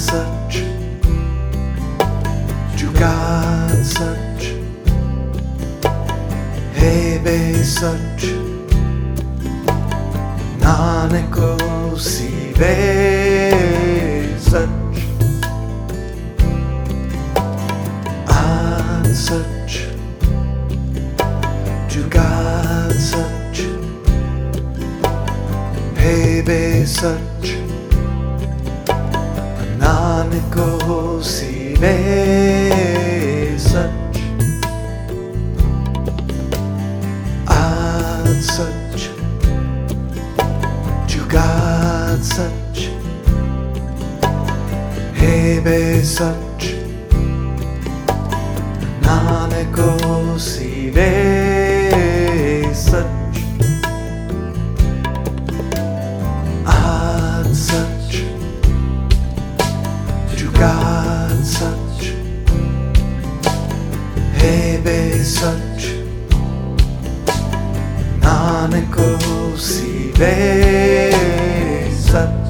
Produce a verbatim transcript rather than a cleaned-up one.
सच जुगा सच है बेसच नानक सीवे सच आन सच जुगा सच है बेसच नानक सीवे सच आन सच जुगा सच है बेसच नानक सीवे सच आन सच जुगा सच है बेसच नानक सीवे सच